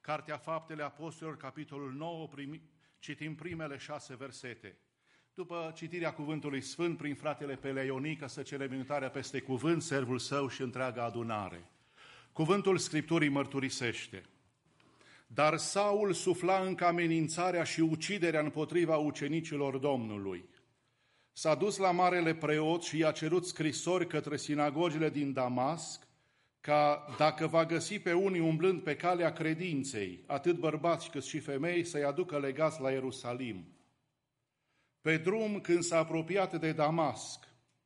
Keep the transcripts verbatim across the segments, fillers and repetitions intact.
Cartea Faptele Apostolilor, capitolul nouă, primi, citim primele șase versete. După citirea cuvântului sfânt prin fratele Peleionică, să cere minutarea peste cuvânt, servul său și întreaga adunare. Cuvântul Scripturii mărturisește: dar Saul sufla încă amenințarea și uciderea împotriva ucenicilor Domnului. S-a dus la marele preot și i-a cerut scrisori către sinagogile din Damasc, ca dacă va găsi pe unii umblând pe calea credinței, atât bărbați cât și femei, să-i aducă legați la Ierusalim. Pe drum, când s-a apropiat de Damasc,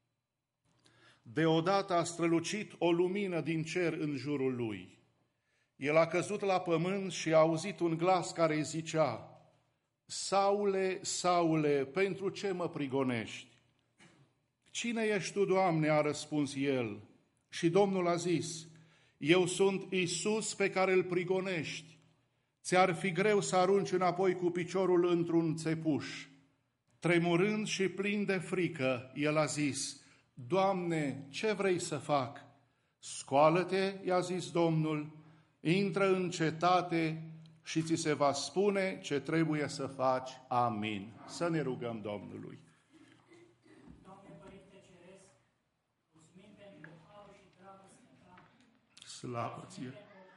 deodată a strălucit o lumină din cer în jurul lui. El a căzut la pământ și a auzit un glas care îi zicea: Saule, Saule, pentru ce mă prigonești? Cine ești tu, Doamne? A răspuns el. Și Domnul a zis: eu sunt Iisus pe care îl prigonești. Ți-ar fi greu să arunci înapoi cu piciorul într-un țepuș. Tremurând și plin de frică, el a zis: Doamne, ce vrei să fac? Scoală-te, i-a zis Domnul, intră în cetate și ți se va spune ce trebuie să faci. Amin. Să ne rugăm Domnului. Doamne Părinte Ceresc, mulțumim pentru harul și dragostea Ta. Slavă Ție!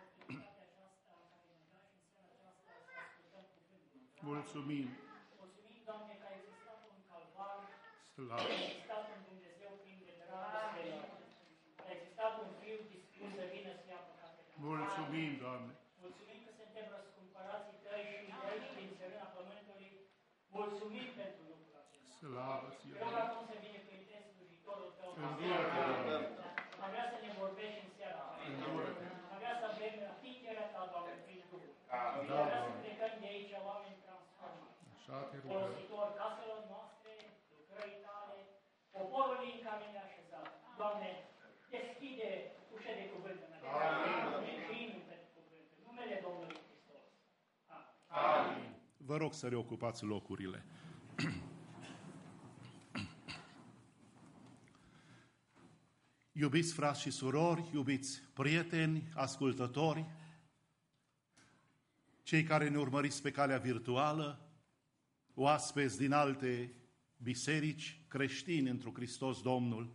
Mulțumim! Mulțumim, Doamne, că a existat un calvar, Slavă! a existat un Dumnezeu plin de dragoste, a existat un Fiu dispus să vină să ia păcatele. Mulțumim, Doamne! Mulțumim că suntem răscumpărații Tăi și de aici, din țărâna pământului, mulțumim pentru lucrul acesta. Slavă Ție! Vreau acum să binecuvântezi slujitorul Tău. Îndură-te, Doamne! Am vrea să ne vorbești în seara asta. Îndură-te! Am vrea să avem atingerea Ta, Doamne, prin Duhul. Da, Am vrea să Doamne! plecăm de aici oameni transformați. Așa te rugăm! Folositor caselor noastre, lucrării Tale, poporului în care ne-a așezat. Doamne, deschide ușa de cuvânt în aceea. Amin. Și inimi pentru cuvânt. În numele Domnului Hristos. Amin. Amin. Vă rog să reocupați locurile. Iubiți frați și surori, iubiți prieteni, ascultători, cei care ne urmăriți pe calea virtuală, oaspeți din alte biserici, creștini întru Hristos Domnul,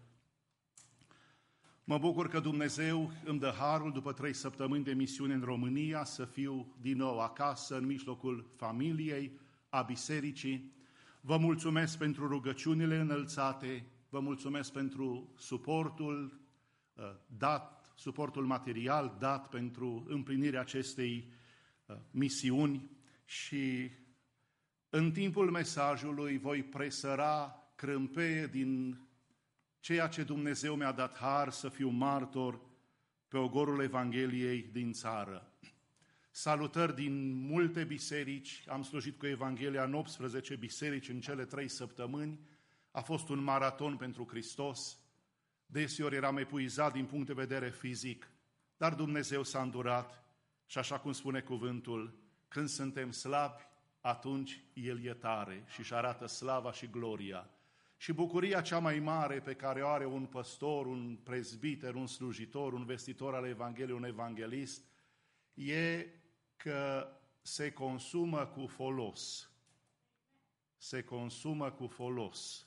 mă bucur că Dumnezeu îmi dă harul, după trei săptămâni de misiune în România, să fiu din nou acasă, în mijlocul familiei, a bisericii. Vă mulțumesc pentru rugăciunile înălțate, vă mulțumesc pentru suportul uh, dat, suportul material dat pentru împlinirea acestei uh, misiuni și în timpul mesajului voi presăra crâmpeie din ceea ce Dumnezeu mi-a dat har să fiu martor pe ogorul Evangheliei din țară. Salutări din multe biserici, am slujit cu Evanghelia în optsprezece biserici în cele trei săptămâni, a fost un maraton pentru Hristos, deseori eram epuizat din punct de vedere fizic, dar Dumnezeu s-a îndurat și așa cum spune cuvântul, când suntem slabi, atunci El e tare și își arată slava și gloria. Și bucuria cea mai mare pe care o are un păstor, un prezbiter, un slujitor, un vestitor al Evangheliei, un evanghelist, e că se consumă cu folos. Se consumă cu folos.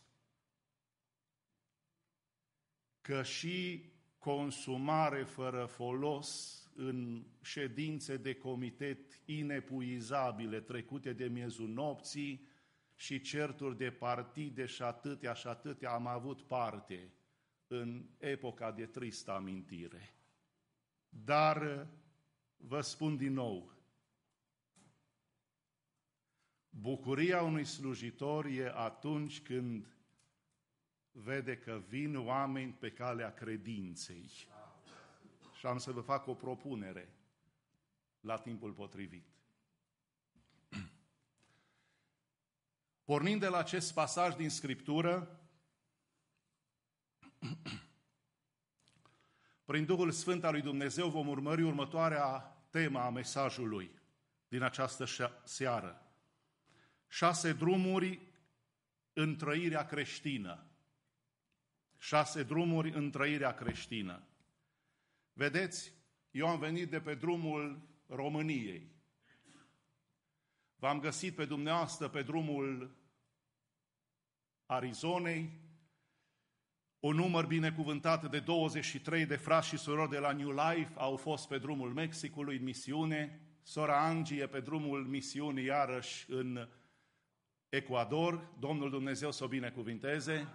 Că și consumare fără folos în ședințe de comitet inepuizabile, trecute de miezul nopții, și certuri de partide și atâtea și atâtea am avut parte în epoca de tristă amintire. Dar vă spun din nou, bucuria unui slujitor e atunci când vede că vin oameni pe calea credinței. Și am să vă fac o propunere la timpul potrivit. Pornind de la acest pasaj din Scriptură, prin Duhul Sfânt al lui Dumnezeu vom urmări următoarea temă a mesajului din această seară. Șase drumuri în trăirea creștină. Șase drumuri în trăirea creștină. Vedeți, eu am venit de pe drumul României v-am găsit pe dumneavoastră pe drumul Arizonei, un număr binecuvântat de douăzeci și trei de frați și surori de la New Life au fost pe drumul Mexicului în misiune, sora Angie pe drumul misiunii iarăși în Ecuador, Domnul Dumnezeu să o binecuvinteze.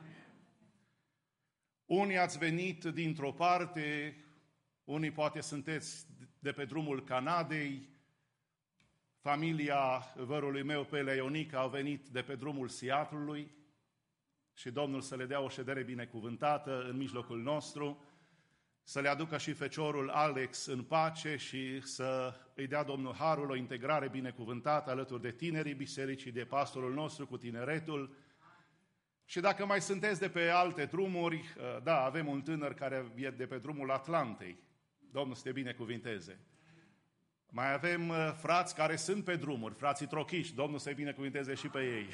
Unii ați venit dintr-o parte, unii poate sunteți de pe drumul Canadei, familia vărului meu, Pelea Ionica, au venit de pe drumul Seattle-ului și Domnul să le dea o ședere binecuvântată în mijlocul nostru, să le aducă și feciorul Alex în pace și să îi dea Domnul harul o integrare binecuvântată alături de tinerii bisericii, de pastorul nostru cu tineretul. Și dacă mai sunteți de pe alte drumuri, da, avem un tânăr care e de pe drumul Atlantei. Domnul să te binecuvinteze. Mai avem frați care sunt pe drumuri, frații trochiși, Domnul să-i binecuvinteze și pe ei.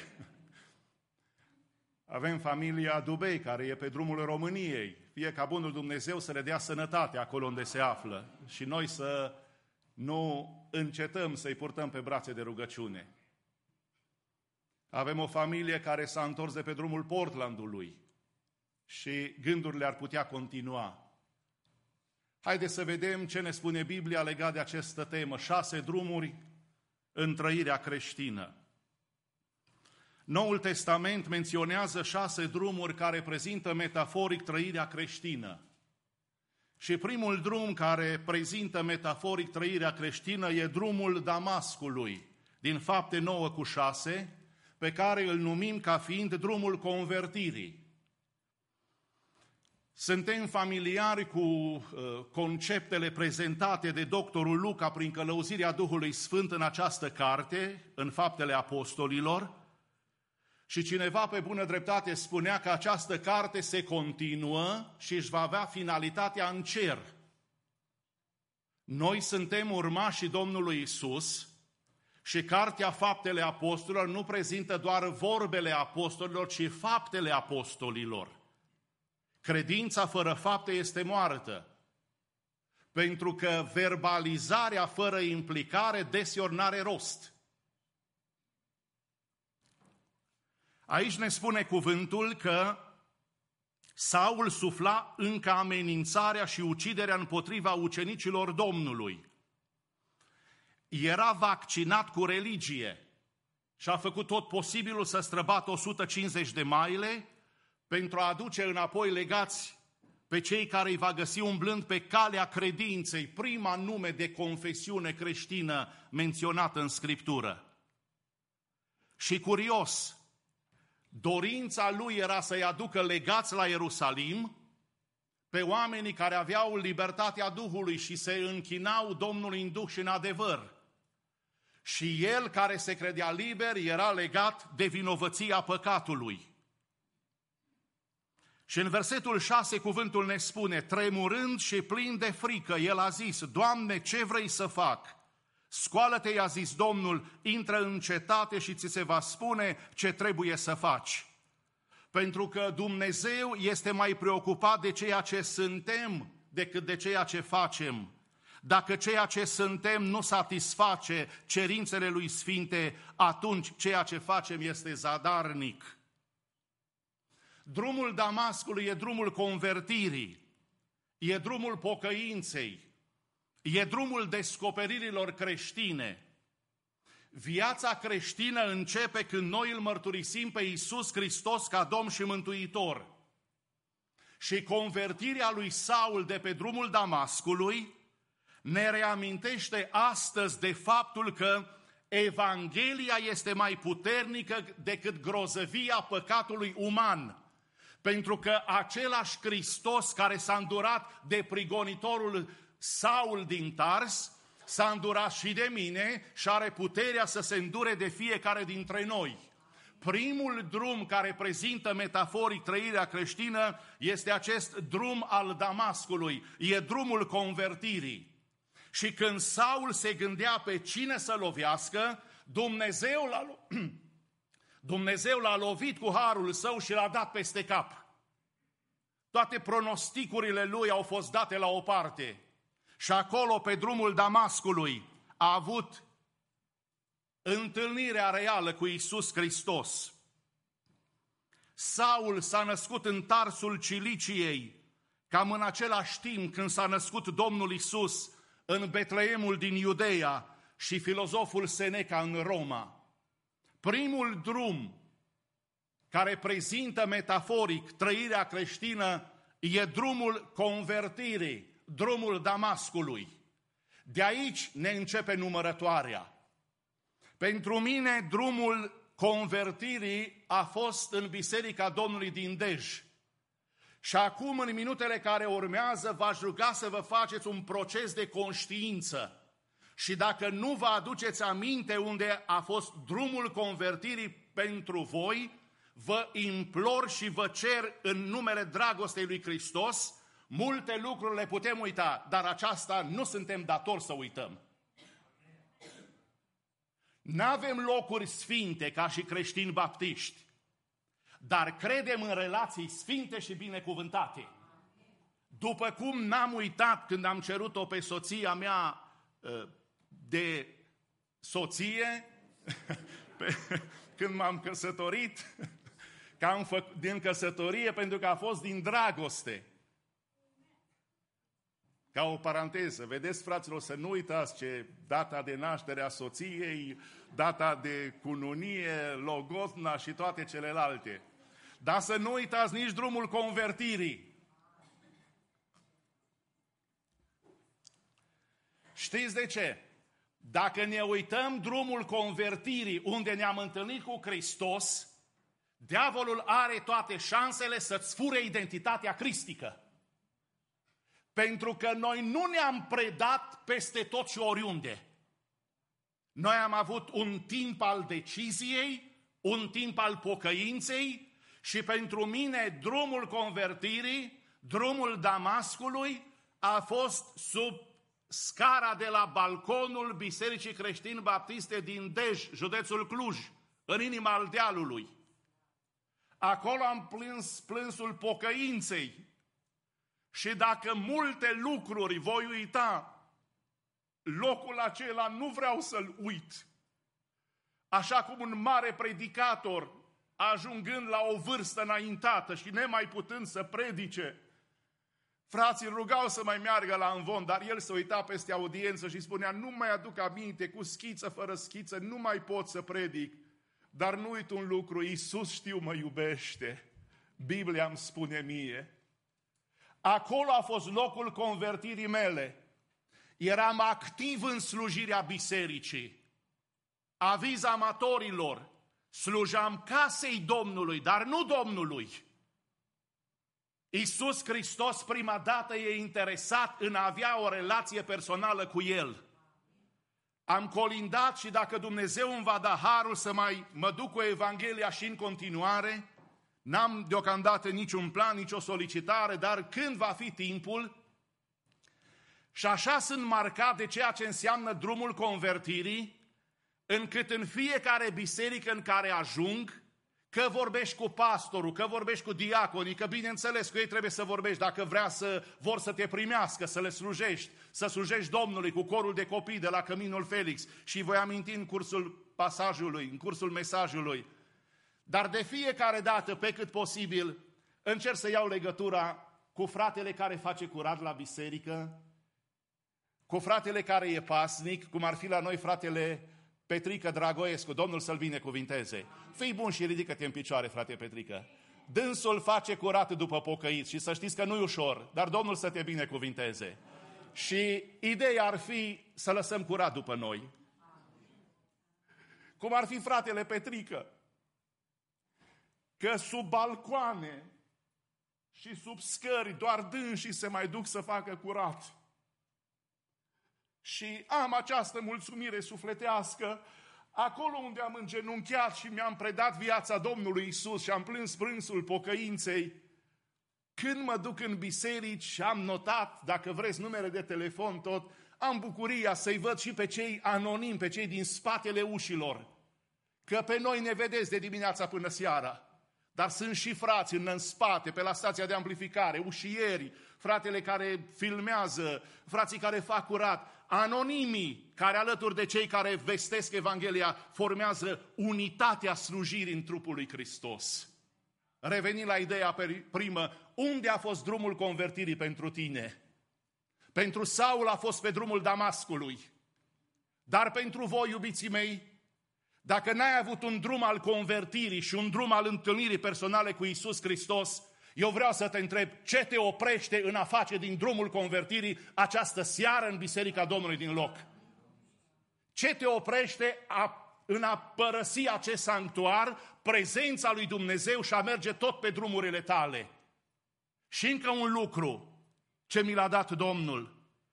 Avem familia Dubei, care e pe drumul României. Fie ca bunul Dumnezeu să le dea sănătate acolo unde se află și noi să nu încetăm să-i purtăm pe brațe de rugăciune. Avem o familie care s-a întors de pe drumul Portlandului și gândurile ar putea continua. Haideți să vedem ce ne spune Biblia legat de această temă. Șase drumuri în trăirea creștină. Noul Testament menționează șase drumuri care prezintă metaforic trăirea creștină. Și primul drum care prezintă metaforic trăirea creștină e drumul Damascului, din Fapte nouă cu șase, pe care îl numim ca fiind drumul convertirii. Suntem familiari cu uh, conceptele prezentate de doctorul Luca prin călăuzirea Duhului Sfânt în această carte, în Faptele Apostolilor, și cineva pe bună dreptate spunea că această carte se continuă și își va avea finalitatea în cer. Noi suntem urmașii Domnului Isus și cartea Faptele Apostolilor nu prezintă doar vorbele apostolilor, ci faptele apostolilor. Credința fără fapte este moartă, pentru că verbalizarea fără implicare deseori n-are rost. Aici ne spune cuvântul că Saul sufla încă amenințarea și uciderea împotriva ucenicilor Domnului. Era vaccinat cu religie și a făcut tot posibilul să străbată o sută cincizeci de maile pentru a aduce înapoi legați pe cei care îi va găsi umblând pe calea credinței, prima nume de confesiune creștină menționată în Scriptură. Și curios, dorința lui era să-i aducă legați la Ierusalim pe oamenii care aveau libertatea Duhului și se închinau Domnului în Duh și în adevăr. Și el, care se credea liber, era legat de vinovăția păcatului. Și în versetul șase cuvântul ne spune, tremurând și plin de frică, el a zis, Doamne, ce vrei să fac? Scoală-te, i-a zis Domnul, intră în cetate și ți se va spune ce trebuie să faci. Pentru că Dumnezeu este mai preocupat de ceea ce suntem decât de ceea ce facem. Dacă ceea ce suntem nu satisface cerințele lui Sfinte, atunci ceea ce facem este zadarnic. Drumul Damascului e drumul convertirii, e drumul pocăinței, e drumul descoperirilor creștine. Viața creștină începe când noi îl mărturisim pe Iisus Hristos ca Domn și Mântuitor. Și convertirea lui Saul de pe drumul Damascului ne reamintește astăzi de faptul că Evanghelia este mai puternică decât grozăvia păcatului uman. Pentru că același Hristos care s-a îndurat de prigonitorul Saul din Tars, s-a îndurat și de mine și are puterea să se îndure de fiecare dintre noi. Primul drum care prezintă metaforic trăirea creștină este acest drum al Damascului, e drumul convertirii. Și când Saul se gândea pe cine să lovească, Dumnezeu l-a, Dumnezeu l-a lovit cu harul său și l-a dat peste cap. Toate pronosticurile lui au fost date la o parte. Și acolo, pe drumul Damascului, a avut întâlnirea reală cu Iisus Hristos. Saul s-a născut în Tarsul Ciliciei, cam în același timp când s-a născut Domnul Iisus în Betleemul din Iudeea și filozoful Seneca în Roma. Primul drum care prezintă metaforic trăirea creștină e drumul convertirii, drumul Damascului. De aici ne începe numărătoarea. Pentru mine, drumul convertirii a fost în Biserica Domnului din Dej. Și acum, în minutele care urmează, v-aș ruga să vă faceți un proces de conștiință. Și dacă nu vă aduceți aminte unde a fost drumul convertirii pentru voi, vă implor și vă cer în numele dragostei lui Hristos, multe lucruri le putem uita, dar aceasta nu suntem datori să uităm. N-avem locuri sfinte ca și creștini baptiști, dar credem în relații sfinte și binecuvântate. După cum n-am uitat când am cerut-o pe soția mea de soție, când m-am căsătorit, că am făcut din căsătorie pentru că a fost din dragoste. Ca o paranteză, vedeți, fraților, să nu uitați ce data de naștere a soției, data de cununie, logodna și toate celelalte. Dar să nu uitați nici drumul convertirii. Știți de ce? Dacă ne uităm drumul convertirii unde ne-am întâlnit cu Hristos, diavolul are toate șansele să-ți fure identitatea cristică. Pentru că noi nu ne-am predat peste tot și oriunde. Noi am avut un timp al deciziei, un timp al pocăinței și pentru mine drumul convertirii, drumul Damascului a fost sub scara de la balconul Bisericii Creștini Baptiste din Dej, județul Cluj, în inima Ardealului. Acolo am plâns plânsul pocăinței. Și dacă multe lucruri voi uita, locul acela nu vreau să-l uit. Așa cum un mare predicator, ajungând la o vârstă înaintată și nemai putând să predice, frații rugau să mai meargă la învon, dar el se uita peste audiență și spunea: nu mai aduc aminte, cu schiță, fără schiță, nu mai pot să predic. Dar nu uit un lucru, Iisus, știu, mă iubește. Biblia îmi spune mie. Acolo a fost locul convertirii mele. Eram activ în slujirea bisericii. Aviz amatorilor, slujam casei Domnului, dar nu Domnului. Iisus Hristos prima dată e interesat în a avea o relație personală cu El. Am colindat și dacă Dumnezeu îmi va da harul să mai mă duc cu Evanghelia și în continuare, n-am deocamdată niciun plan, nicio solicitare, dar când va fi timpul, și așa sunt marcat de ceea ce înseamnă drumul convertirii, încât în fiecare biserică în care ajung, că vorbești cu pastorul, că vorbești cu diaconii, că bineînțeles cu ei trebuie să vorbești dacă vrea să vor să te primească, să le slujești, să slujești Domnului cu corul de copii de la Căminul Felix. Și voi aminti în cursul pasajului, în cursul mesajului. Dar de fiecare dată, pe cât posibil, încerc să iau legătura cu fratele care face curat la biserică, cu fratele care e pasnic, cum ar fi la noi fratele Petrică Dragoescu, Domnul să-l binecuvinteze. Fii bun și ridică-te în picioare, frate Petrică. Dânsul face curat după pocăit și să știți că nu e ușor, dar Domnul să te binecuvinteze. Și ideea ar fi să lăsăm curat după noi. Cum ar fi fratele Petrică, că sub balcoane și sub scări doar dânsii se mai duc să facă curat. Și am această mulțumire sufletească, acolo unde am îngenunchiat și mi-am predat viața Domnului Isus și am plâns plânsul pocăinței, când mă duc în biserici și am notat, dacă vreți, numere de telefon, tot, am bucuria să-i văd și pe cei anonimi, pe cei din spatele ușilor, că pe noi ne vedeți de dimineața până seara. Dar sunt și frați în spate, pe la stația de amplificare, ușieri, fratele care filmează, frații care fac curat, anonimii care alături de cei care vestesc Evanghelia formează unitatea slujirii în trupul lui Hristos. Revenind la ideea primă, unde a fost drumul convertirii pentru tine? Pentru Saul a fost pe drumul Damascului. Dar pentru voi, iubiții mei, dacă n-ai avut un drum al convertirii și un drum al întâlnirii personale cu Iisus Hristos, eu vreau să te întreb, ce te oprește în a face din drumul convertirii această seară în Biserica Domnului din loc? Ce te oprește a, în a părăsi acest sanctuar, prezența lui Dumnezeu și a merge tot pe drumurile tale? Și încă un lucru ce mi l-a dat Domnul.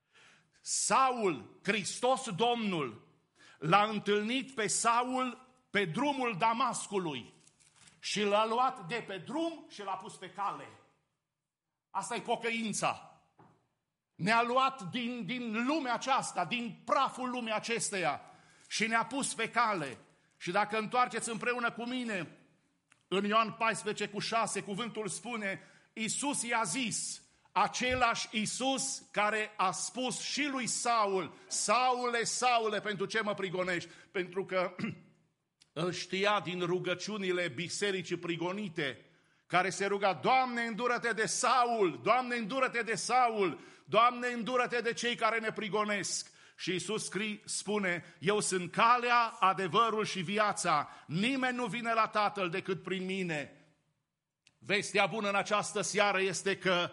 Saul, Hristos Domnul, l-a întâlnit pe Saul pe drumul Damascului și l-a luat de pe drum și l-a pus pe cale. Asta e pocăința. Ne-a luat din, din lumea aceasta, din praful lumii acesteia și ne-a pus pe cale. Și dacă întoarceți împreună cu mine, în Ioan paisprezece cu șase, cuvântul spune, Iisus i-a zis, același Iisus care a spus și lui Saul, Saule, Saule, pentru ce mă prigonești? Pentru că îl știa din rugăciunile bisericii prigonite, care se ruga, Doamne, îndură-te de Saul, Doamne, îndură-te de Saul, Doamne, îndură-te de cei care ne prigonesc. Și Iisus spune, eu sunt calea, adevărul și viața, nimeni nu vine la Tatăl decât prin mine. Vestea bună în această seară este că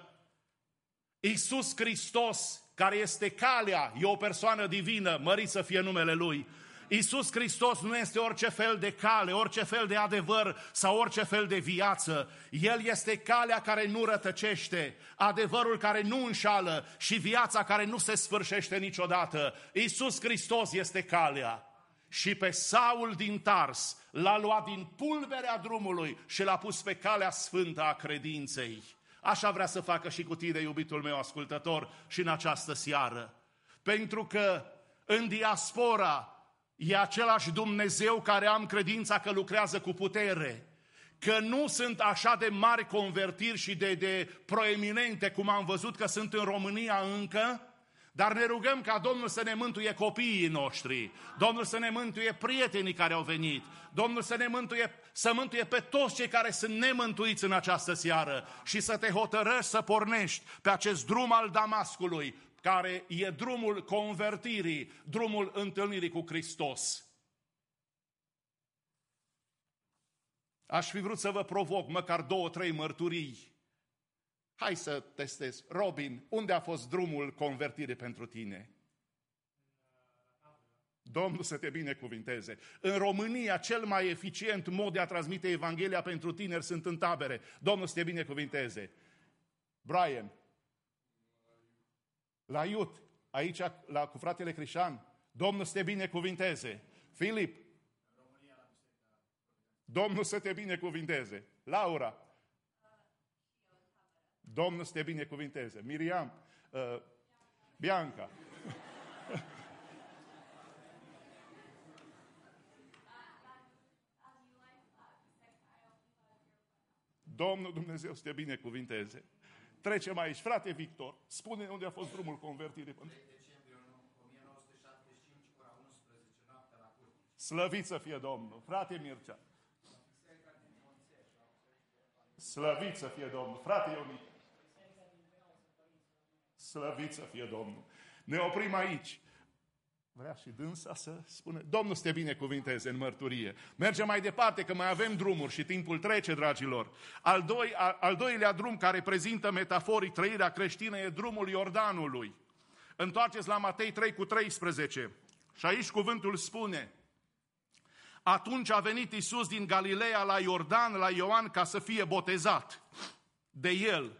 Iisus Hristos, care este calea, e o persoană divină, mărit să fie numele Lui. Iisus Hristos nu este orice fel de cale, orice fel de adevăr sau orice fel de viață. El este calea care nu rătăcește, adevărul care nu înșală și viața care nu se sfârșește niciodată. Iisus Hristos este calea. Și pe Saul din Tars l-a luat din pulberea drumului și l-a pus pe calea sfântă a credinței. Așa vrea să facă și cu tine, iubitul meu ascultător, și în această seară. Pentru că în diaspora e același Dumnezeu care am credința că lucrează cu putere. Că nu sunt așa de mari convertiri și de, de proeminente cum am văzut că sunt în România încă, dar ne rugăm ca Domnul să ne mântuie copiii noștri, Domnul să ne mântuie prietenii care au venit, Domnul să ne mântuie, să mântuie pe toți cei care sunt nemântuiți în această seară și să te hotărăști să pornești pe acest drum al Damascului, care e drumul convertirii, drumul întâlnirii cu Hristos. Aș fi vrut să vă provoc măcar două, trei mărturii. Hai să testez. Robin, unde a fost drumul convertirii pentru tine? Domnul să te binecuvinteze. În România, cel mai eficient mod de a transmite Evanghelia pentru tineri sunt în tabere. Domnul să te binecuvinteze. Brian, la Iut, aici la, cu fratele Crișan, Domnul să te binecuvinteze. Filip, Domnul să te binecuvinteze. Laura, Domnul să te binecuvinteze. Miriam, uh, Bianca. Domnul Dumnezeu să te binecuvinteze. Trecem aici. Frate Victor, spune unde a fost drumul convertirii. Slăvit să fie Domnul. Frate Mircea. Slăvit să fie Domnul. Frate Ionic. Slăvit să fie Domnul. Ne oprim aici. Vrea și dânsa să spune, Domnul să te binecuvinteze în mărturie. Mergem mai departe, că mai avem drumuri și timpul trece, dragilor. Al, doi, al, al doilea drum care prezintă metaforic trăirea creștină e drumul Iordanului. Întoarceți la Matei trei cu treisprezece. Și aici cuvântul spune, atunci a venit Iisus din Galileea la Iordan, la Ioan, ca să fie botezat de el.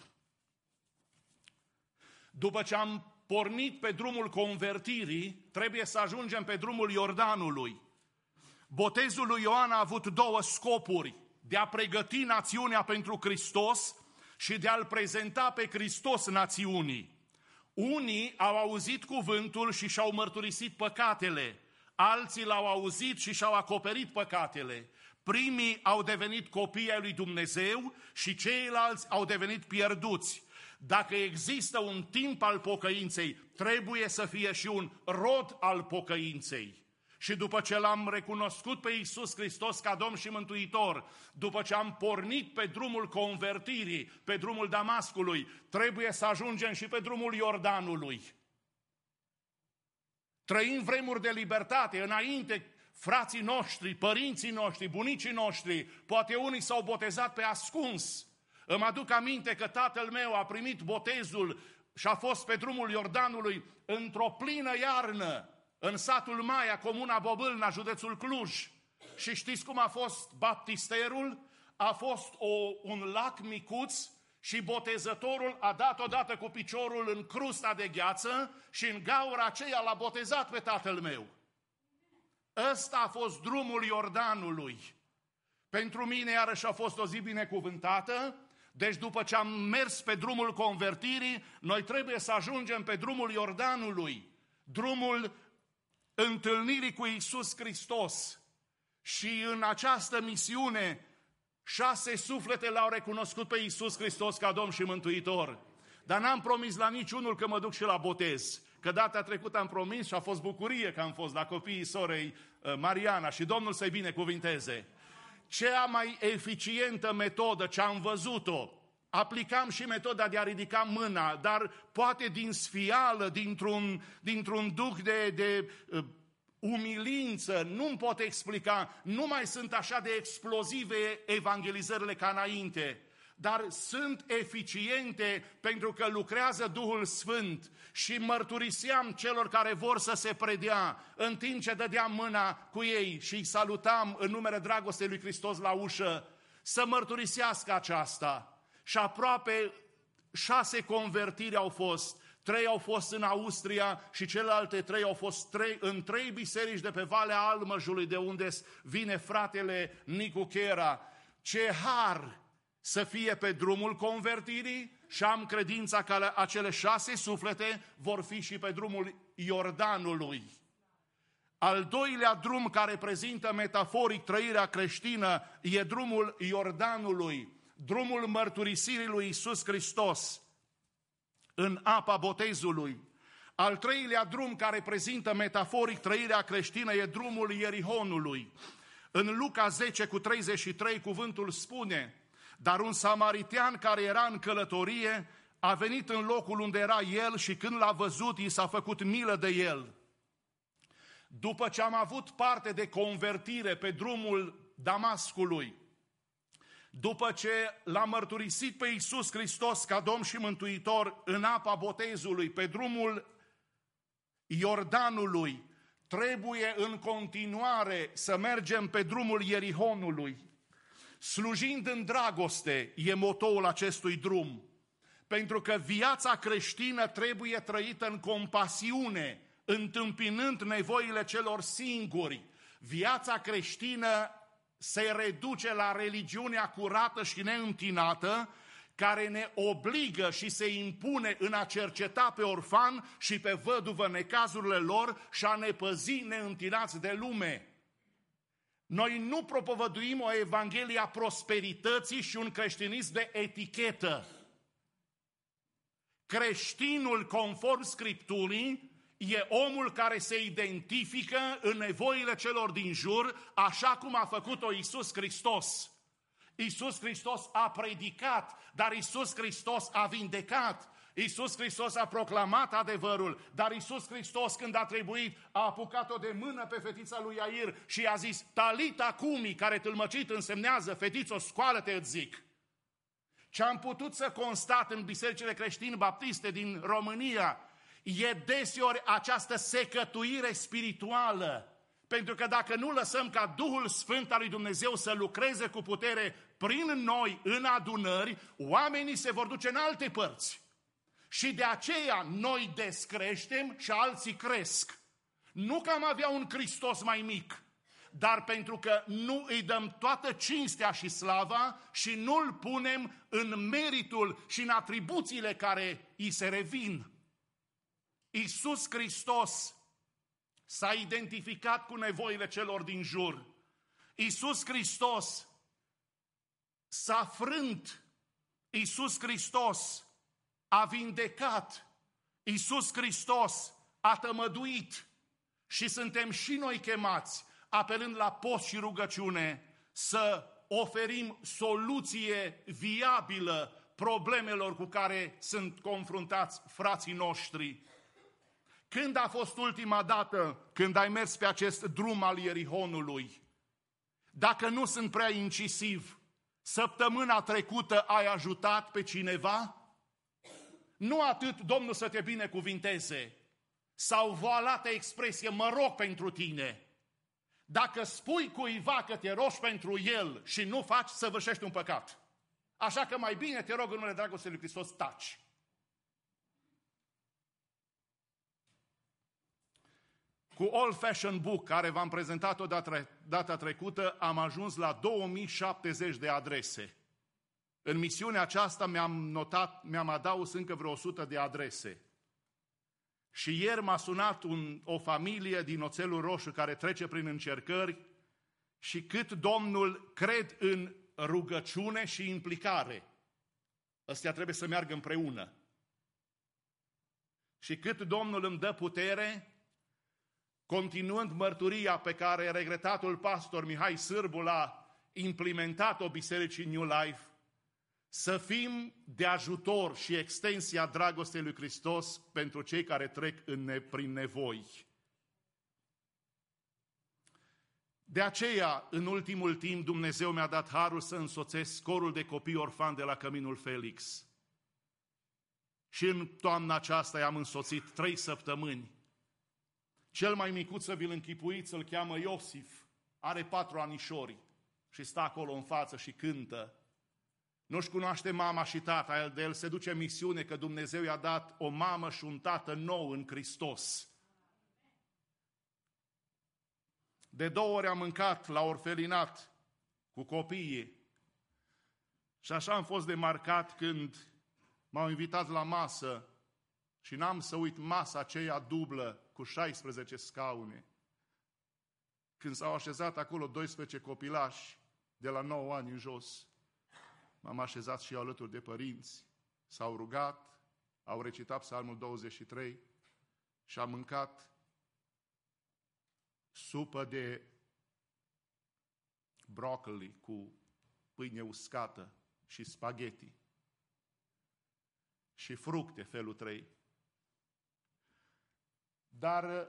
După ce am pornit pe drumul convertirii, trebuie să ajungem pe drumul Iordanului. Botezul lui Ioan a avut două scopuri, de a pregăti națiunea pentru Hristos și de a-L prezenta pe Hristos națiunii. Unii au auzit cuvântul și și-au mărturisit păcatele, alții l-au auzit și și-au acoperit păcatele. Primii au devenit copii ai lui Dumnezeu și ceilalți au devenit pierduți. Dacă există un timp al pocăinței, trebuie să fie și un rod al pocăinței. Și după ce l-am recunoscut pe Iisus Hristos ca Domn și Mântuitor, după ce am pornit pe drumul convertirii, pe drumul Damascului, trebuie să ajungem și pe drumul Iordanului. Trăim vremuri de libertate. Înainte, frații noștri, părinții noștri, bunicii noștri, poate unii s-au botezat pe ascuns. Îmi aduc aminte că tatăl meu a primit botezul și a fost pe drumul Iordanului într-o plină iarnă, în satul Maia, comuna Bobâlna, județul Cluj. Și știți cum a fost baptisterul? A fost o, un lac micuț și botezătorul a dat odată cu piciorul în crusta de gheață și în gaura aceea l-a botezat pe tatăl meu. Ăsta a fost drumul Iordanului. Pentru mine iarăși a fost o zi binecuvântată. Deci după ce am mers pe drumul convertirii, noi trebuie să ajungem pe drumul Iordanului, drumul întâlnirii cu Iisus Hristos. Și în această misiune, șase suflete l-au recunoscut pe Iisus Hristos ca Domn și Mântuitor. Dar n-am promis la niciunul că mă duc și la botez. Că data trecută am promis și a fost bucurie că am fost la copiii sorei Mariana și Domnul să-i binecuvinteze. Cea mai eficientă metodă, ce am văzut-o, aplicam și metoda de a ridica mâna, dar poate din sfială, dintr-un, dintr-un duh de, de uh, umilință, nu-mi pot explica, nu mai sunt așa de explozive evangelizările ca înainte, dar sunt eficiente pentru că lucrează Duhul Sfânt și mărturiseam celor care vor să se predea, în timp ce dădeam mâna cu ei și îi salutam în numele dragostei lui Hristos la ușă, să mărturisească aceasta. Și aproape șase convertiri au fost. Trei au fost în Austria și celelalte trei au fost trei, în trei biserici de pe Valea Almăjului, de unde vine fratele Nicu Chera. Ce har să fie pe drumul convertirii și am credința că acele șase suflete vor fi și pe drumul Iordanului. Al doilea drum care prezintă metaforic trăirea creștină e drumul Iordanului, drumul mărturisirii lui Iisus Hristos în apa botezului. Al treilea drum care prezintă metaforic trăirea creștină e drumul Ierihonului. În Luca zece cu treizeci și trei cuvântul spune: dar un samaritean care era în călătorie a venit în locul unde era el și când l-a văzut, i s-a făcut milă de el. După ce am avut parte de convertire pe drumul Damascului, după ce l-am mărturisit pe Iisus Hristos ca Domn și Mântuitor în apa botezului, pe drumul Iordanului, trebuie în continuare să mergem pe drumul Ierihonului. Slujind în dragoste e motoul acestui drum, pentru că viața creștină trebuie trăită în compasiune, întâmpinând nevoile celor singuri. Viața creștină se reduce la religiunea curată și neîntinată, care ne obligă și se impune în a cerceta pe orfan și pe văduvă necazurile lor și a ne păzi neîntinați de lume. Noi nu propovăduim o evanghelie a prosperității și un creștinism de etichetă. Creștinul, conform Scripturii, e omul care se identifică în nevoile celor din jur, așa cum a făcut-o Iisus Hristos. Iisus Hristos a predicat, dar Iisus Hristos a vindecat. Iisus Hristos a proclamat adevărul, dar Iisus Hristos, când a trebuit, a apucat-o de mână pe fetița lui Iair și i-a zis: Talita cumi, care tâlmăcit însemnează: fetițo, scoală-te, îți zic. Ce am putut să constat în bisericile creștine baptiste din România e deseori această secătuire spirituală. Pentru că dacă nu lăsăm ca Duhul Sfânt al lui Dumnezeu să lucreze cu putere prin noi în adunări, oamenii se vor duce în alte părți. Și de aceea noi descreștem și alții cresc. Nu că am avea un Hristos mai mic, dar pentru că nu îi dăm toată cinstea și slava și nu îl punem în meritul și în atribuțiile care îi se revin. Iisus Hristos s-a identificat cu nevoile celor din jur. Iisus Hristos s-a frânt, Iisus Hristos a vindecat, Iisus Hristos a tămăduit și suntem și noi chemați, apelând la post și rugăciune, să oferim soluție viabilă problemelor cu care sunt confruntați frații noștri. Când a fost ultima dată când ai mers pe acest drum al Ierihonului? Dacă nu sunt prea incisiv, săptămâna trecută ai ajutat pe cineva? Nu atât Domnul să te binecuvinteze, sau voalată expresie, mă rog pentru tine. Dacă spui cuiva că te rogi pentru el și nu faci, săvârșești un păcat. Așa că mai bine te rog în numele dragostei lui Hristos, taci. Cu Old Fashioned Book, care v-am prezentat-o data trecută, am ajuns la două mii șaptezeci de adrese. În misiunea aceasta mi-am notat, mi-am adaus încă vreo o sută de adrese. Și ieri m-a sunat un, o familie din Oțelul Roșu care trece prin încercări și cât Domnul cred în rugăciune și implicare. Ăstea trebuie să meargă împreună. Și cât Domnul îmi dă putere, continuând mărturia pe care regretatul pastor Mihai Sârbu l-a implementat-o Bisericii New Life, să fim de ajutor și extensia dragostei lui Hristos pentru cei care trec în ne, prin nevoi. De aceea, în ultimul timp, Dumnezeu mi-a dat harul să însoțesc corul de copii orfani de la Căminul Felix. Și în toamna aceasta i-am însoțit trei săptămâni. Cel mai micuț, să vi-l închipuiți, îl cheamă Iosif, are patru anișori și stă acolo în față și cântă. Nu-și cunoaște mama și tata, el de el se duce în misiune că Dumnezeu i-a dat o mamă și un tată nou în Hristos. De două ori am mâncat la orfelinat cu copiii și așa am fost demarcat când m-au invitat la masă și n-am să uit masa aceea dublă cu șaisprezece scaune. Când s-au așezat acolo doisprezece copilași de la nouă ani în jos, m-am așezat și eu alături de părinți, s-au rugat, au recitat Psalmul douăzeci și trei și am mâncat supă de broccoli cu pâine uscată și spaghetti și fructe felul trei. Dar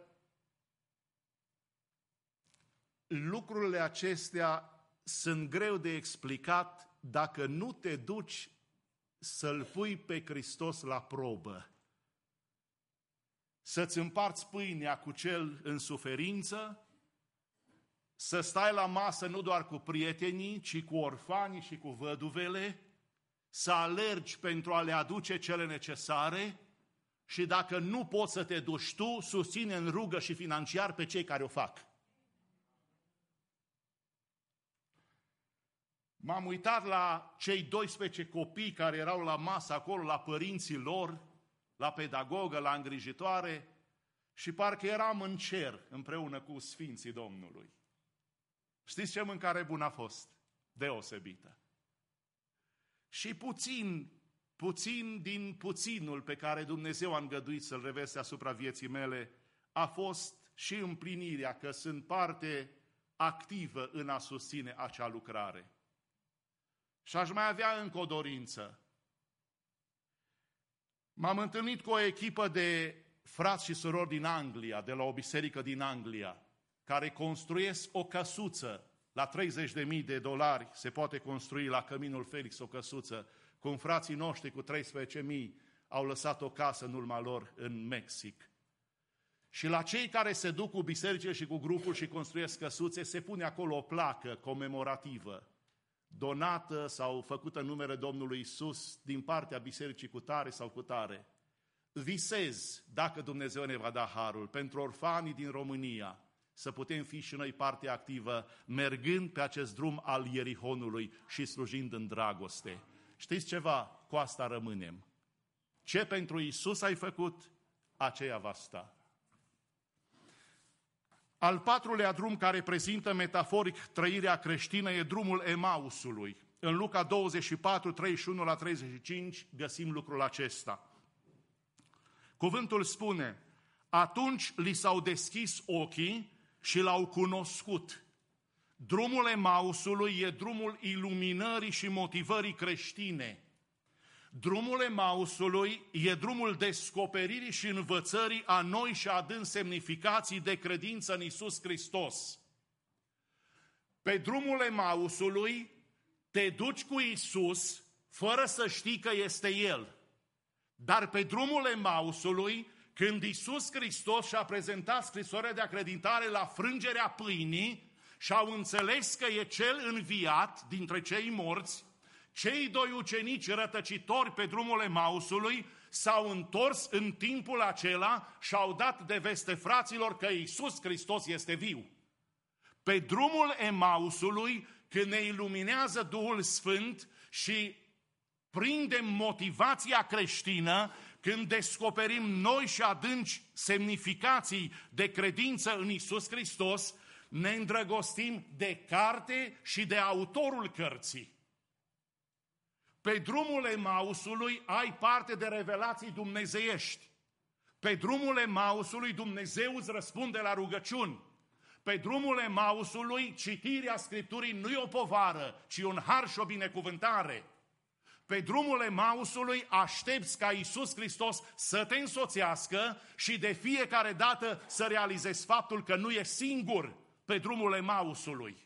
lucrurile acestea sunt greu de explicat dacă nu te duci să-L pui pe Hristos la probă. Să-ți împarți pâinea cu cel în suferință, să stai la masă nu doar cu prietenii, ci cu orfanii și cu văduvele, să alergi pentru a le aduce cele necesare și dacă nu poți să te duci tu, susține în rugă și financiar pe cei care o fac. M-am uitat la cei doisprezece copii care erau la masă acolo, la părinții lor, la pedagogă, la îngrijitoare și parcă eram în cer împreună cu Sfinții Domnului. Știți ce mâncare bună a fost? Deosebită. Și puțin, puțin din puținul pe care Dumnezeu a îngăduit să-l reveste asupra vieții mele a fost și împlinirea că sunt parte activă în a susține acea lucrare. Și aș mai avea încă o dorință. M-am întâlnit cu o echipă de frați și surori din Anglia, de la o biserică din Anglia, care construiesc o căsuță la treizeci de mii de dolari, se poate construi la Căminul Felix o căsuță, cum frații noștri cu treisprezece mii au lăsat o casă în urma lor în Mexic. Și la cei care se duc cu bisericile și cu grupul și construiesc căsuțe, se pune acolo o placă comemorativă, donată sau făcută în numele Domnului Iisus din partea bisericii cu tare sau cu tare. Visez, dacă Dumnezeu ne va da harul, pentru orfanii din România, să putem fi și noi parte activă, mergând pe acest drum al Ierihonului și slujind în dragoste. Știți ceva? Cu asta rămânem. Ce pentru Iisus ai făcut, aceea va sta. Al patrulea drum care prezintă metaforic trăirea creștină e drumul Emausului. În Luca douăzeci și patru, treizeci și unu la treizeci și cinci găsim lucrul acesta. Cuvântul spune: atunci li s-au deschis ochii și l-au cunoscut. Drumul Emausului e drumul iluminării și motivării creștine. Drumul Emausului e drumul descoperirii și învățării a noi și adânci semnificații de credință în Iisus Hristos. Pe drumul Emausului te duci cu Iisus fără să știi că este El. Dar pe drumul Emausului, când Iisus Hristos și-a prezentat scrisoarea de acreditare la frângerea pâinii și au înțeles că e Cel înviat dintre cei morți, cei doi ucenici rătăcitori pe drumul Emausului s-au întors în timpul acela și au dat de veste fraților că Iisus Hristos este viu. Pe drumul Emausului, când ne iluminează Duhul Sfânt și prindem motivația creștină, când descoperim noi și adânci semnificații de credință în Iisus Hristos, ne îndrăgostim de carte și de autorul cărții. Pe drumul Emausului ai parte de revelații dumnezeiești. Pe drumul Emausului Dumnezeu îți răspunde la rugăciuni. Pe drumul Emausului citirea Scripturii nu e o povară, ci un har și o binecuvântare. Pe drumul Emausului aștepți ca Iisus Hristos să te însoțească și de fiecare dată să realizezi faptul că nu ești singur pe drumul Emausului.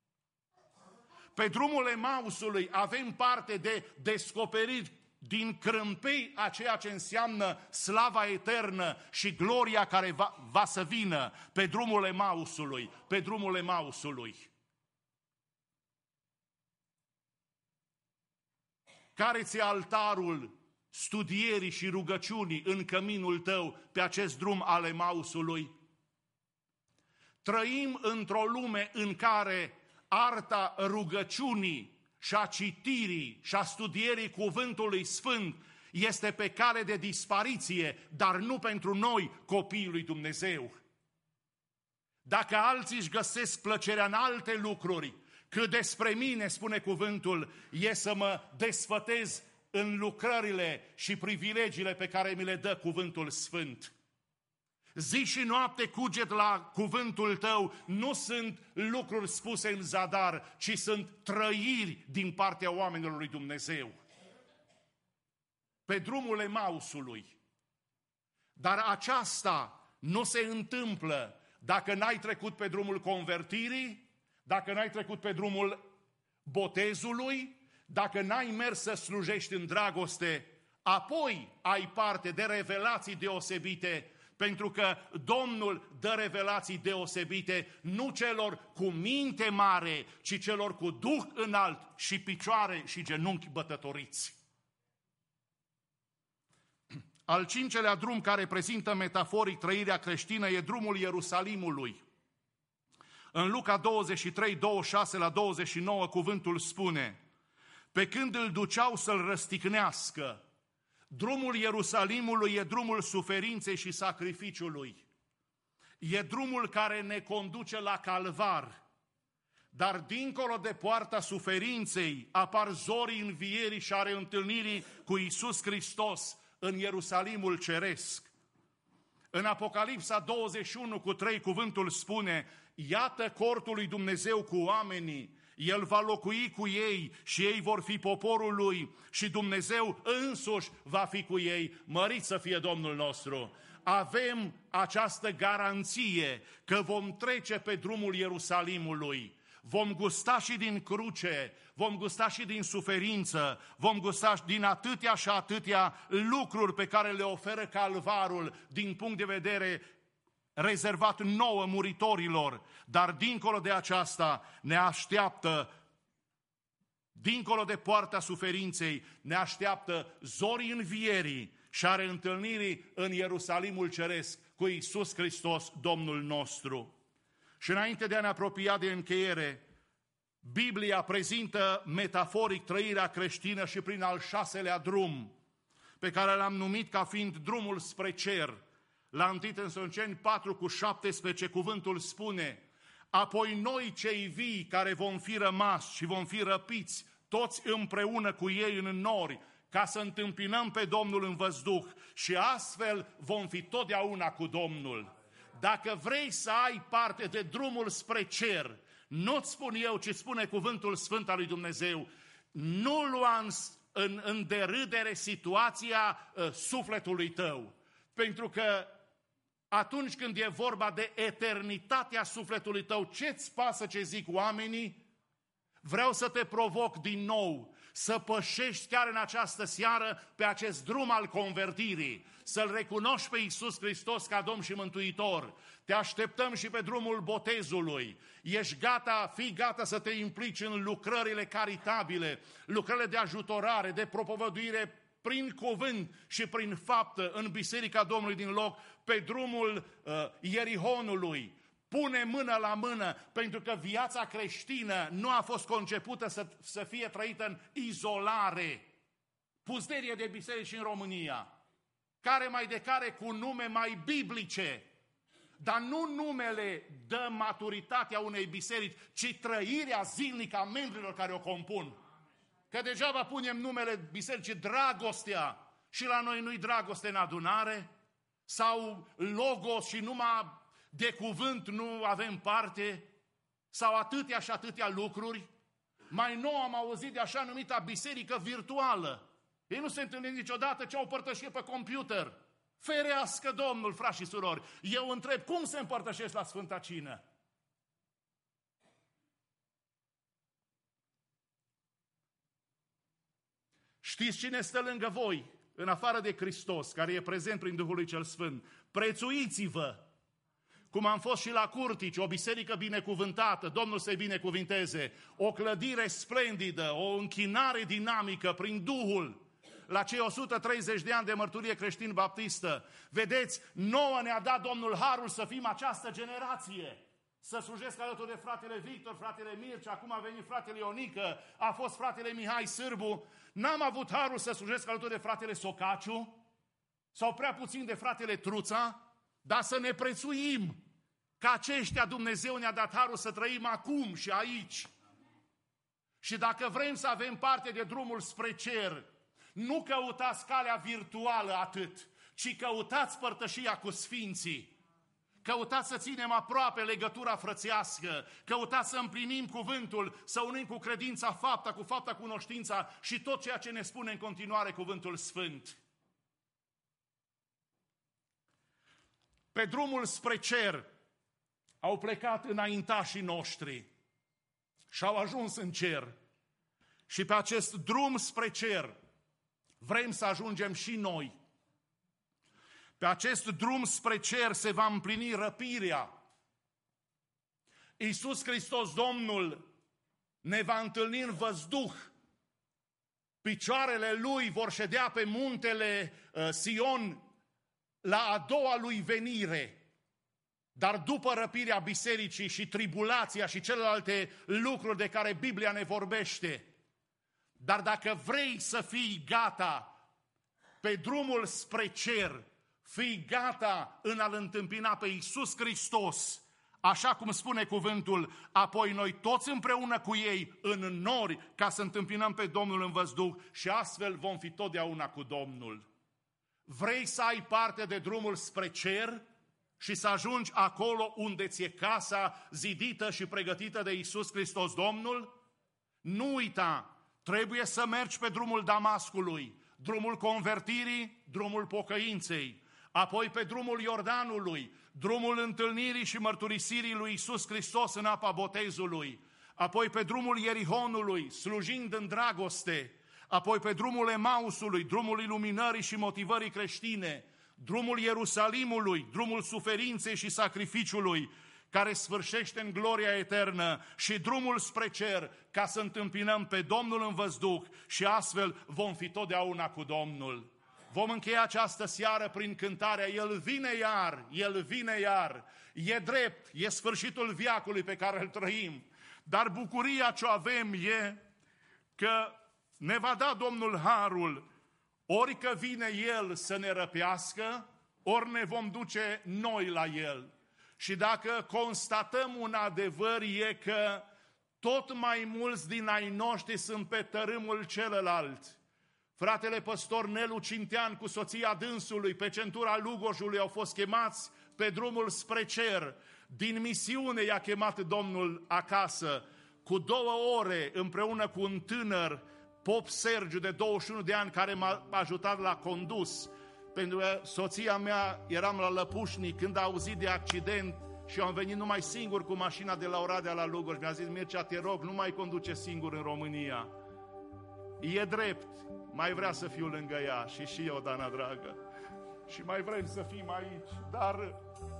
Pe drumul Emausului avem parte de descoperiri din crâmpei a ceea ce înseamnă slava eternă și gloria care va, va să vină pe drumul Emausului, pe drumul Emausului. Care ți-e altarul studierii și rugăciunii în căminul tău pe acest drum al Emausului? Trăim într-o lume în care arta rugăciunii și a citirii și a studierii Cuvântului Sfânt este pe cale de dispariție, dar nu pentru noi, copiii lui Dumnezeu. Dacă alții își găsesc plăcerea în alte lucruri, cât despre mine, spune cuvântul, e să mă desfătez în lucrările și privilegiile pe care mi le dă Cuvântul Sfânt. Zi și noapte cuget la cuvântul tău nu sunt lucruri spuse în zadar, ci sunt trăiri din partea oamenilor lui Dumnezeu. Pe drumul Emausului. Dar aceasta nu se întâmplă dacă n-ai trecut pe drumul convertirii, dacă n-ai trecut pe drumul botezului, dacă n-ai mers să slujești în dragoste, apoi ai parte de revelații deosebite, pentru că Domnul dă revelații deosebite nu celor cu minte mare, ci celor cu duh înalt și picioare și genunchi bătătoriți. Al cincelea drum care prezintă metaforic trăirea creștină e drumul Ierusalimului. În Luca douăzeci și trei, douăzeci și șase la douăzeci și nouă cuvântul spune: pe când îl duceau să-l răstignească, drumul Ierusalimului e drumul suferinței și sacrificiului. E drumul care ne conduce la calvar. Dar dincolo de poarta suferinței apar zorii învierii și ale întâlnirii cu Iisus Hristos în Ierusalimul ceresc. În Apocalipsa douăzeci și unu cu trei cuvântul spune: iată cortul lui Dumnezeu cu oamenii, El va locui cu ei și ei vor fi poporul Lui și Dumnezeu însuși va fi cu ei. Mărit să fie Domnul nostru! Avem această garanție că vom trece pe drumul Ierusalimului. Vom gusta și din cruce, vom gusta și din suferință, vom gusta și din atâtea și atâtea lucruri pe care le oferă Calvarul din punct de vedere rezervat nouă muritorilor, dar dincolo de aceasta ne așteaptă, dincolo de poarta suferinței, ne așteaptă zorii învierii și ale întâlnirii în Ierusalimul ceresc cu Iisus Hristos, Domnul nostru. Și înainte de a ne apropia de încheiere, Biblia prezintă metaforic trăirea creștină și prin al șaselea drum, pe care l-am numit ca fiind drumul spre cer, La întâi Tesaloniceni patru cu șaptesprezece cuvântul spune: apoi noi cei vii care vom fi rămași și vom fi răpiți, toți împreună cu ei în nori, ca să întâmpinăm pe Domnul în văzduh și astfel vom fi totdeauna cu Domnul. Dacă vrei să ai parte de drumul spre cer, nu-ți spun eu, ci spune cuvântul sfânt al lui Dumnezeu, nu lua în, în, în derâdere situația uh, sufletului tău. Pentru că atunci când e vorba de eternitatea sufletului tău, ce-ți pasă ce zic oamenii? Vreau să te provoc din nou să pășești chiar în această seară pe acest drum al convertirii, să-L recunoști pe Iisus Hristos ca Domn și Mântuitor. Te așteptăm și pe drumul botezului. Ești gata, fii gata să te implici în lucrările caritabile, lucrările de ajutorare, de propovăduire prin cuvânt și prin faptă în Biserica Domnului din loc, pe drumul uh, Ierihonului. Pune mână la mână, pentru că viața creștină nu a fost concepută să, să fie trăită în izolare. Puzderie de biserici în România, care mai de care cu nume mai biblice, dar nu numele dă maturitatea unei biserici, ci trăirea zilnică a membrilor care o compun. Că degeaba punem numele bisericii dragostea și la noi nu-i dragoste în adunare, sau logos și numai de cuvânt nu avem parte, sau atâtea și atâtea lucruri. Mai nou am auzit de așa numita biserică virtuală. Ei nu se întâlnesc niciodată, ce au părtășie pe computer. Ferească Domnul, frați și surori. Eu întreb, cum se împărtășesc la Sfânta Cină? Știți cine stă lângă voi, în afară de Hristos, care e prezent prin Duhul lui Cel Sfânt? Prețuiți-vă! Cum am fost și la Curtici, o biserică binecuvântată, Domnul să-i binecuvinteze, o clădire splendidă, o închinare dinamică prin Duhul, la cei o sută treizeci de ani de mărturie creștin-baptistă. Vedeți, nouă ne-a dat Domnul harul să fim această generație. Să slujesc alături de fratele Victor, fratele Mircea, acum a venit fratele Ionică, a fost fratele Mihai Sârbu. N-am avut harul să slujesc alături de fratele Socaciu, sau prea puțin de fratele Truța, dar să ne prețuim că aceștia Dumnezeu ne-a dat harul să trăim acum și aici. Și dacă vrem să avem parte de drumul spre cer, nu căutați calea virtuală atât, ci căutați părtășia cu sfinții. Căutați să ținem aproape legătura frățească, căutați să împlinim cuvântul, să unim cu credința fapta, cu fapta cunoștința și tot ceea ce ne spune în continuare cuvântul Sfânt. Pe drumul spre cer au plecat înaintașii noștri și au ajuns în cer. Și pe acest drum spre cer vrem să ajungem și noi. Pe acest drum spre cer se va împlini răpirea. Iisus Hristos Domnul ne va întâlni în văzduh. Picioarele Lui vor ședea pe muntele uh, Sion la a doua Lui venire. Dar după răpirea bisericii și tribulația și celelalte lucruri de care Biblia ne vorbește. Dar dacă vrei să fii gata pe drumul spre cer, fii gata în a-L întâmpina pe Iisus Hristos, așa cum spune cuvântul, apoi noi toți împreună cu ei în nori, ca să întâmpinăm pe Domnul în văzduh și astfel vom fi totdeauna cu Domnul. Vrei să ai parte de drumul spre cer și să ajungi acolo unde ți-e casa zidită și pregătită de Iisus Hristos Domnul? Nu uita, trebuie să mergi pe drumul Damascului, drumul convertirii, drumul pocăinței, apoi pe drumul Iordanului, drumul întâlnirii și mărturisirii lui Iisus Hristos în apa botezului, apoi pe drumul Ierihonului, slujind în dragoste, apoi pe drumul Emausului, drumul iluminării și motivării creștine, drumul Ierusalimului, drumul suferinței și sacrificiului, care sfârșește în gloria eternă, și drumul spre cer, ca să întâmpinăm pe Domnul în văzduh și astfel vom fi totdeauna cu Domnul. Vom încheia această seară prin cântarea El vine iar, El vine iar. E drept, e sfârșitul veacului pe care îl trăim, dar bucuria ce avem e că ne va da Domnul harul, ori că vine El să ne răpească, ori ne vom duce noi la El. Și dacă constatăm un adevăr e că tot mai mulți din ai noștri sunt pe tărâmul celălalt. Fratele păstor Nelu Cintean cu soția dânsului pe centura Lugojului au fost chemați pe drumul spre cer. Din misiune i-a chemat Domnul acasă cu două ore împreună cu un tânăr, Pop Sergiu de douăzeci și unu de ani, care m-a ajutat la condus. Pentru că soția mea, eram la Lăpușnic când a auzit de accident și eu am venit numai singur cu mașina de la Oradea la Lugoj. Mi-a zis: Mircea, te rog, nu mai conduce singur în România. E drept, mai vrea să fiu lângă ea și și eu, Dana dragă. Și mai vrem să fim aici, dar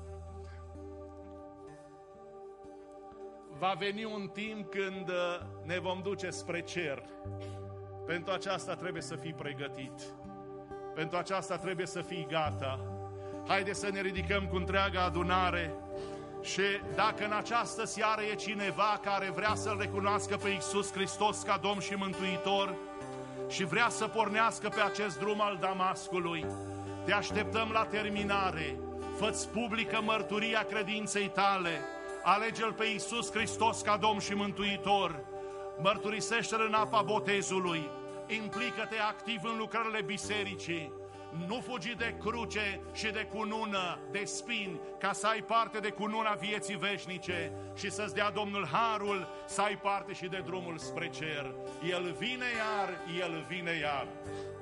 va veni un timp când ne vom duce spre cer. Pentru aceasta trebuie să fii pregătit. Pentru aceasta trebuie să fii gata. Haide să ne ridicăm cu întreaga adunare și dacă în această seară e cineva care vrea să-L recunoască pe Iisus Hristos ca Domn și Mântuitor și vrea să pornească pe acest drum al Damascului, te așteptăm la terminare. Fă-ți publică mărturia credinței tale. Alege-L pe Iisus Hristos ca Domn și Mântuitor. Mărturisește-L în apa botezului. Implică-te activ în lucrările bisericii. Nu fugi de cruce și de cunună, de spini, ca să ai parte de cununa vieții veșnice și să-ți dea Domnul harul să ai parte și de drumul spre cer. El vine iar, El vine iar.